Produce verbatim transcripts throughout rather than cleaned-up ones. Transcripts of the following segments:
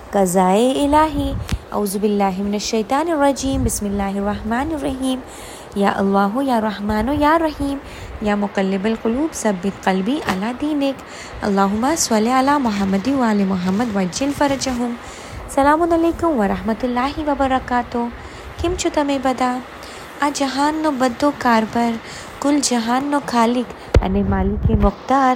कज़ाए इलाही औज़ुबिल्लाहि मिनश्शैतानिर्रजीम बिस्मिल्लाहिर्रहमानिर्रहीम। या अल्लाह या रहमान या रहीम या मुक़ल्लिबल क़ुलूब सब्बित क़ल्बी अला दीनिक। अल्लाहुम्मा स्वल्लि अला मुहम्मद व आलि मुहम्मद वज्जिल फ़रजहुम। સલામુન અલૈકુમ વરહમતુલ્લાહિ વબરકાતો। કેમ છો તમે બધા? આ જહાનનો બધો કારભાર, કુલ જહાનનો ખાલિક અને માલિકે મુખ્તાર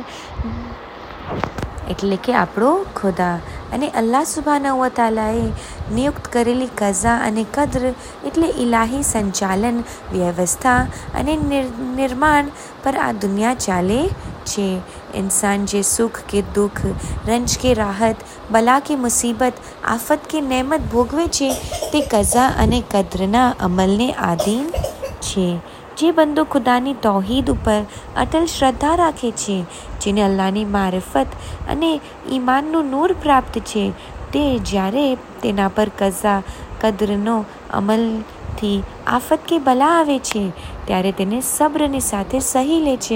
એટલે કે આપણો ખુદા અને અલ્લાહ સુબ્હાનહુ વ તઆલાએ નિયુક્ત કરેલી કઝા અને કદ્ર એટલે ઇલાહી સંચાલન, વ્યવસ્થા અને નિર્માણ પર આ દુનિયા ચાલે છે। इंसान जे सुख के दुख, रंज के राहत, बला के मुसीबत, आफत के नेमत भोगवे છે તે કઝા અને કદ્રના અમલને આધીન છે। જે બંદો ખુદાની તૌહીદ ઉપર અટલ શ્રદ્ધા રાખે છે, જેને અલ્લાહની મારિફત અને ઈમાનનું નૂર પ્રાપ્ત છે, તે જ્યારે તેના પર કઝા કદ્રનો અમલથી આફત કે બલા આવે છે ત્યારે તેને સબ્રની સાથે સહી લે છે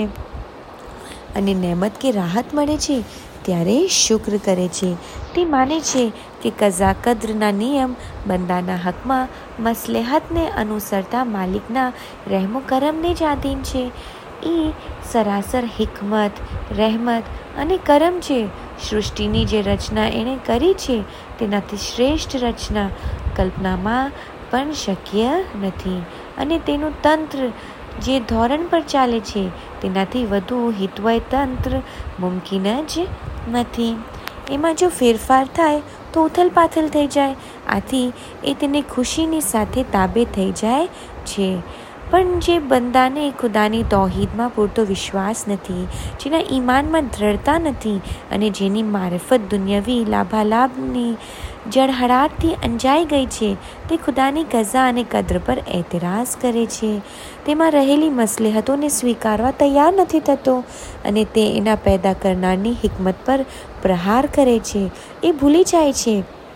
અને નેમત કે રાહત મળે છે ત્યારે શુક્ર કરે છે। તે માને છે કે કઝા કદ્રના નિયમ બંદાના હકમાં મસલેહતને અનુસરતા માલિકના રહેમો કરમને જ આધીન છે। એ સરાસર હિકમત, રહેમત અને કરમ છે। સૃષ્ટિની જે રચના એણે કરી છે તેનાથી શ્રેષ્ઠ રચના કલ્પનામાં પણ શક્ય નથી અને તેનું તંત્ર જે ધોરણ પર ચાલે છે તેનાથી વધુ હિતવય તંત્ર મુમકિન જ નથી। એમાં જો ફેરફાર થાય તો ઉથલપાથલ થઈ જાય, આથી એ તેને ખુશીની સાથે તાબે થઈ જાય છે। પણ જે બંદાને ખુદાની તૌહીદમાં પૂરતો વિશ્વાસ નથી, જેના ઈમાનમાં દ્રઢતા નથી અને જેની મારિફત દુન્યવી લાભાલાભની જળહળાટથી અંજાઈ ગઈ છે, તે ખુદાની કઝા અને કદ્ર પર એતરાઝ કરે છે, તેમાં રહેલી મસલેહતોને સ્વીકારવા તૈયાર નથી થતો અને તે એના પેદા કરનારની હિકમત પર પ્રહાર કરે છે। એ ભૂલી જાય છે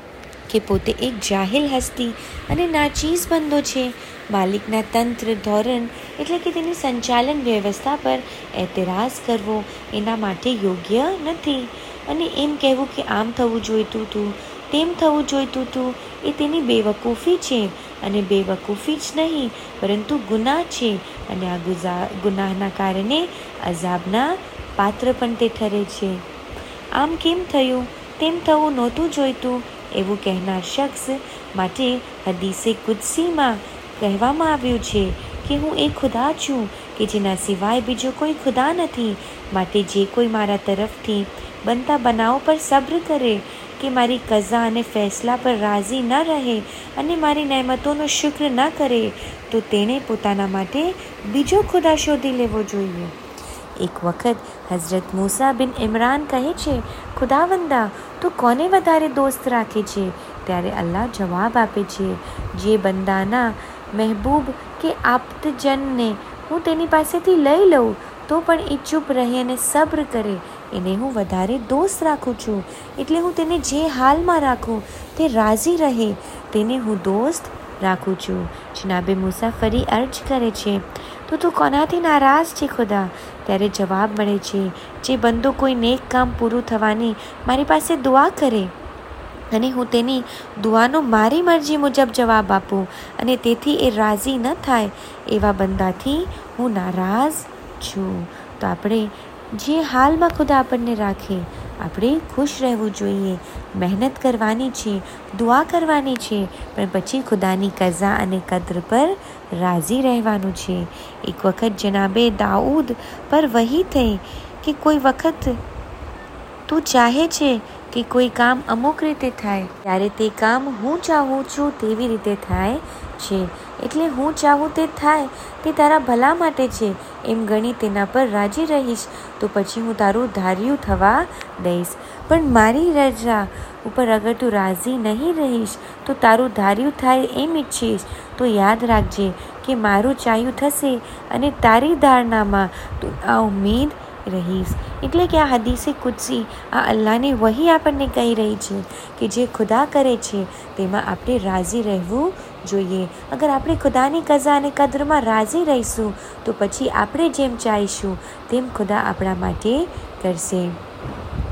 કે પોતે એક જાહિલ હસ્તી અને નાચીઝ બંદો છે। માલિકના તંત્ર ધોરણ એટલે કે તેની સંચાલન વ્યવસ્થા પર એતરાઝ કરવો એના માટે યોગ્ય નથી અને એમ કહેવું કે આમ થવું જોઈતું હતું, તેમ થવું જોઈતું હતું, એ તેની બેવકૂફી છે અને બેવકૂફી જ નહીં પરંતુ ગુનાહ છે અને આ ગુઝા ગુનાહના કારણે અઝાબના પાત્ર પણ તે ઠરે છે। આમ કેમ થયું, તેમ થવું નહોતું જોઈતું એવું કહેનાર શખ્સ માટે હદીસે કુદસીમાં કહેવામાં આવ્યું છે કે હું એ ખુદા છું કે જેના સિવાય બીજો કોઈ ખુદા નથી, માટે જે કોઈ મારા તરફથી બનતા બનાવો પર સબ્ર કરે કે મારી કઝા અને ફેસલા પર રાજી ન રહે અને મારી નેમતોનો શુક્ર ન કરે તો તેણે પોતાના માટે બીજો ખુદા શોધી લેવો જોઈએ। એક વખત હઝરત મૂસા બિન ઇમરાન કહે છે, ખુદાવંદા તું કોને વધારે દોસ્ત રાખે છે? ત્યારે અલ્લાહ જવાબ આપે છે, જે બંદાના મહેબૂબ કે આપ્તજનને હું તેની પાસેથી લઈ લઉં તો પણ એ ચૂપ રહે અને સબ્ર કરે એને હું વધારે દોસ્ત રાખું છું। એટલે હું તેને જે હાલમાં રાખું તે રાજી રહે તેને હું દોસ્ત રાખું છું। જનાબે મૂસા ફરી અર્જ કરે છે, તો તું કોનાથી નારાજ છે ખુદા? ત્યારે જવાબ મળે છે, જે બંદો કોઈ નેક કામ પૂરું થવાની મારી પાસે દુઆ કરે અને હું તેની દુઆનો મારી મરજી મુજબ જવાબ આપું અને તેથી એ રાજી ન થાય એવા બંદાથી હું નારાજ છું। તો આપણે જે હાલમાં ખુદા આપણને રાખે આપણે ખુશ રહેવું જોઈએ, મહેનત કરવાની છે, દુઆ કરવાની છે, પણ પછી ખુદાની કઝા અને કદ્ર પર રાજી રહેવાનું છે। એક વખત જનાબે દાઉદ પર વહી થઈ કે કોઈ વખત તું ચાહે છે કે કોઈ કામ અમુક રીતે થાય ત્યારે તે કામ હું ચાહું છું તેવી રીતે થાય છે, એટલે હું ચાહું તે થાય તે તારા ભલા માટે છે એમ ગણી તેના પર રાજી રહીશ તો પછી હું તારું ધાર્યું થવા દઈશ, પણ મારી રજા ઉપર અગર તું રાજી નહીં રહીશ તો તારું ધાર્યું થાય એમ ઈચ્છીશ તો યાદ રાખજે કે મારું ચાહ્યું થશે અને તારી ધારણામાં તું આ ઉમ્મીદ રહીશ। એટલે કે આ હદીસે કુદસી આ અલ્લાહની વહી આપણને કહી રહી છે કે જે ખુદા કરે છે તેમાં આપણે રાજી રહેવું જોઈએ। અગર આપણે ખુદાની કઝા અને કદ્રમાં રાજી રહીશું તો પછી આપણે જેમ ચાહીશું તેમ ખુદા આપણા માટે કરશે।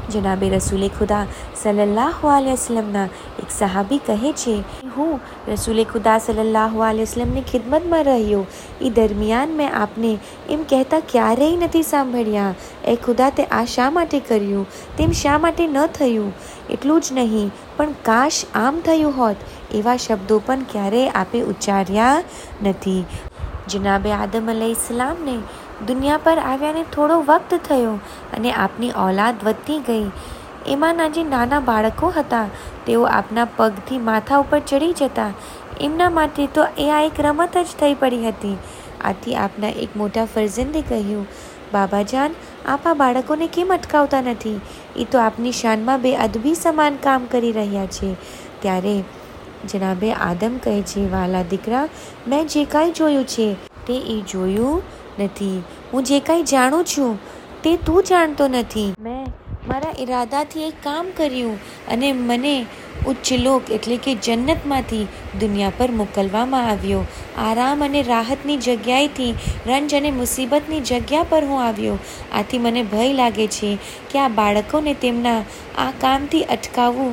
જનાબે રસૂલે ખુદા સલ્લલ્લાહુ અલૈહિ વસલ્લમના એક સહાબી કહે છે, હું રસૂલે ખુદા સલ્લલ્લાહુ અલૈહિ વસલ્લમની ખિદમતમાં રહ્યો. એ દરમિયાન મેં આપને એમ કહેતા ક્યારેય નથી સાંભળ્યા, એ ખુદા તે આ શા માટે કર્યું, તેમ શા માટે ન થયું. એટલું જ નહીં પણ કાશ આમ થયું હોત એવા શબ્દો પણ ક્યારેય આપે ઉચ્ચાર્યા નથી. જનાબે આદમ અલૈહિસ્સલામને દુનિયા પર આવ્યાને થોડો વખત થયો અને આપની ઔલાદ વધતી ગઈ. એમાંના જે નાના બાળકો હતા તેઓ આપના પગથી માથા ઉપર ચડી જતા. એમના માટે તો એ આ એક રમત જ થઈ પડી હતી. આથી આપના એક મોટા ફરજંદે કહ્યું, બાબાજાન, આપ આ બાળકોને કેમ અટકાવતા નથી? એ તો આપની શાનમાં બે અદબી સમાન કામ કરી રહ્યા છે. ત્યારે જનાબે આદમ કહે છે, વાલા દીકરા, મેં જે કાંઈ જોયું છે તે એ જોયું નથી. હું જે કાંઈ જાણું છું તે તું જાણતો નથી. મેં મારા ઈરાદાથી એક કામ કર્યું અને મને ઉચ્ચલોક એટલે કે જન્નતમાંથી દુનિયા પર મોકલવામાં આવ્યો. આરામ અને રાહતની જગ્યાએથી રંજ અને મુસીબતની જગ્યા પર હું આવ્યો. આથી મને ભય લાગે છે કે આ બાળકોને તેમના આ કામથી અટકાવવું.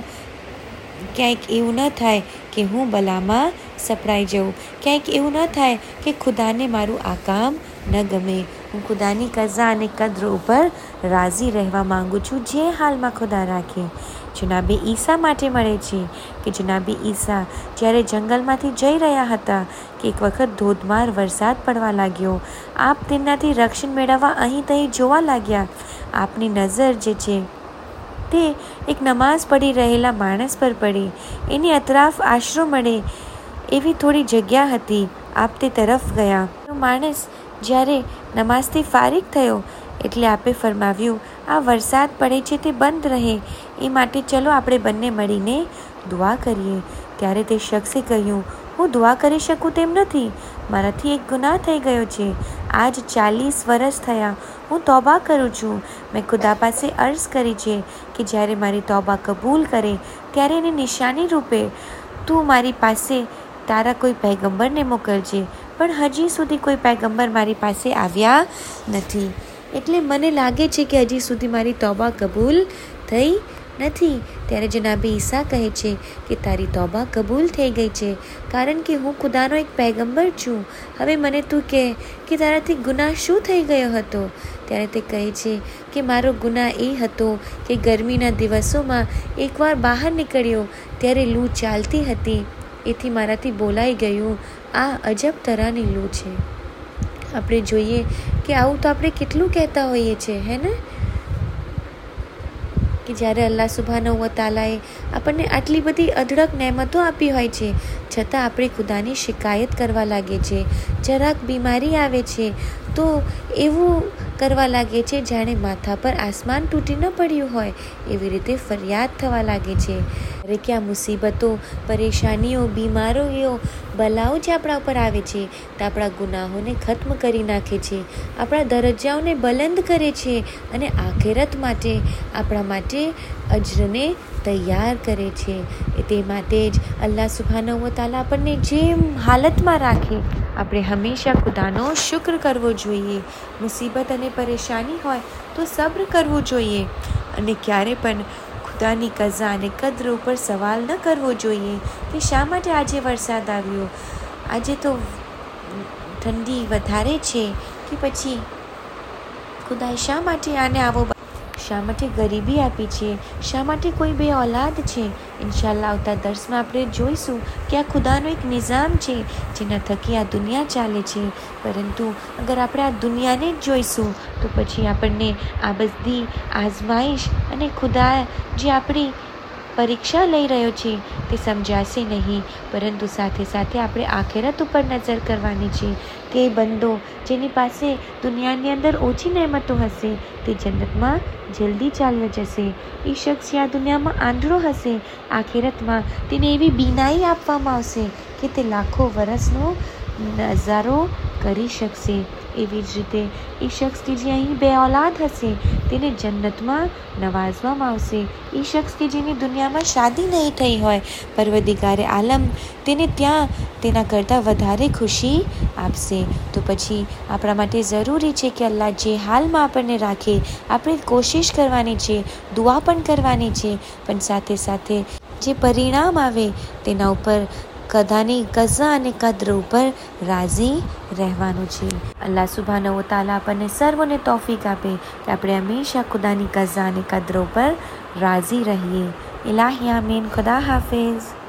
ક્યાંક એવું ન થાય કે હું બલામાં સપડાઈ જાઉં. ક્યાંક એવું ન થાય કે ખુદાને મારું આ કામ ન ગમે. હું ખુદાની કઝા અને કદ્ર ઉપર રાજી રહેવા માંગુ છું, જે હાલમાં ખુદા રાખે. જનાબે ઈસા માટે મળે છે કે જનાબે ઈસા જ્યારે જંગલમાંથી જઈ રહ્યા હતા કે એક વખત ધોધમાર વરસાદ પડવા લાગ્યો. આપ તેમનાથી રક્ષણ મેળવવા અહીં તહીં જોવા લાગ્યા. આપની નજર જે છે તે એક નમાઝ પઢી રહેલા માણસ પર પડી. એની અતરાફ આશરો મળે એવી થોડી જગ્યા હતી. આપ તે તરફ ગયા. માણસ જ્યારે નમાઝથી ફારિગ થયો એટલે આપે ફરમાવ્યું, આ વરસાદ પડે છે તે બંધ રહે એ માટે ચલો આપણે બંને મળીને દુઆ કરીએ. ત્યારે તે શખ્સે કહ્યું, હું દુઆ કરી શકું તેમ નથી. મારાથી એક ગુનાહ થઈ ગયો છે. આજ ચાલીસ વર્ષ થયા હું તોબા કરું છું. મેં ખુદા પાસે અર્ઝ કરી છે કે જ્યારે મારી તોબા કબૂલ કરે ત્યારે એની નિશાની રૂપે તું મારી પાસે તારા કોઈ પૈગંબરને મોકલજે. પણ હજી સુધી કોઈ પૈગંબર મારી પાસે આવ્યા નથી. એટલે મને લાગે છે કે હજી સુધી મારી તોબા કબૂલ થઈ નથી. ત્યારે જનાબે ઈસા કહે છે કે તારી તોબા કબૂલ થઈ ગઈ છે, કારણ કે હું ખુદાનો એક પૈગંબર છું. હવે મને તું કહે કે તારાથી ગુનાહ શું થઈ ગયો હતો? ત્યારે તે કહે છે કે મારો ગુનાહ એ હતો કે ગરમીના દિવસોમાં એકવાર બહાર નીકળ્યો ત્યારે લૂ ચાલતી હતી. એથી મારાથી બોલાઈ ગયું. આ અજબ તરાની લૂ છે. આપણે જોઈએ કે આવું તો આપણે કેટલું કહેતા હોઈએ છીએ, હે ને? કે જ્યારે અલ્લાહ સુબ્હાનહુ વ તઆલાએ આપણને આટલી બધી અઢળક નેમતો આપી હોય છે, છતાં આપણે ખુદાની શિકાયત કરવા લાગે છે. જરાક બીમારી આવે છે તો એવું કરવા લાગે છે જાણે માથા પર આસમાન તૂટી ન પડ્યું હોય એવી રીતે ફરિયાદ થવા લાગે છે. અરે કે આ મુસીબતો, પરેશાનીઓ, બીમારીઓ, બલાઓ જે આપણા ઉપર આવે છે તે આપણા ગુનાહોને ખત્મ કરી નાખે છે, આપણા દરજ્જાઓને બલંદ કરે છે અને આખિરત માટે આપણા માટે અજરને તૈયાર કરે છે. તે માટે જ અલ્લાહ સુબ્હાનહુ વ તઆલા આપણને જે હાલતમાં રાખે આપણે હંમેશા ખુદાનો શુક્ર કરવો જોઈએ. મુસીબત અને પરેશાની હોય તો સબ્ર કરવું જોઈએ અને ક્યારે પણ ખુદાની કઝા અને કદ્ર ઉપર સવાલ ન કરવો જોઈએ કે શા માટે આજે વરસાદ આવ્યો, આજે તો ઠંડી વધારે છે, કે પછી ખુદાએ શા માટે આને આવો, શા માટે ગરીબી આપી છે, શા માટે કોઈ બે ઓલાદ છે. ઇન્શાલ્લાહ આવતા દર્સમાં આપણે જોઈશું કે આ ખુદાનો એક નિઝામ છે જેના થકી આ દુનિયા ચાલે છે. પરંતુ અગર આપણે આ દુનિયાને જ જોઈશું તો પછી આપણને આ બધી આઝમાઈશ અને ખુદા જે આપણી પરીક્ષા લઈ રહ્યો છે તે સમજાશે નહીં. પરંતુ સાથે સાથે આપણે આખિરત ઉપર નજર કરવાની છે. તે બંદો જેની પાસે દુનિયાની અંદર ઓછી નહેમતો હશે તે જન્નતમાં જલ્દી ચાલ્યો જશે. એ શખ્સ જે આ દુનિયામાં આંધળો હશે, આખિરતમાં તેને એવી બીનાઈ આપવામાં આવશે કે તે લાખો વર્ષનો નજારો કરી શકશે. એવી જ રીતે એ શખ્સ કે જે અહીં બે औलाद હશે તેને જન્નતમાં નવાઝવામાં આવશે. એ શખ્સ કે જેની દુનિયામાં શાદી નહીં થઈ હોય, પરવરદિગારે આલમ તેને ત્યાં તેના કરતાં વધારે ખુશી આપશે. તો પછી આપણા માટે જરૂરી છે કે અલ્લાહ જે હાલમાં આપણને રાખે આપણે કોશિશ કરવાની છે, દુઆ પણ કરવાની છે, પણ સાથે સાથે જે પરિણામ આવે તેના ઉપર કદાની કઝા અને કદ્ર ઉપર રાજી રહેવાનું છે. અલ્લાહ સુબ્હાનહુ વ તઆલા આપણને સર્વને તૌફીક આપે કે આપણે હંમેશા ખુદાની કઝા અને કદ્ર ઉપર રાજી રહીએ. ઇલાહી આમીન. ખુદા હાફિઝ.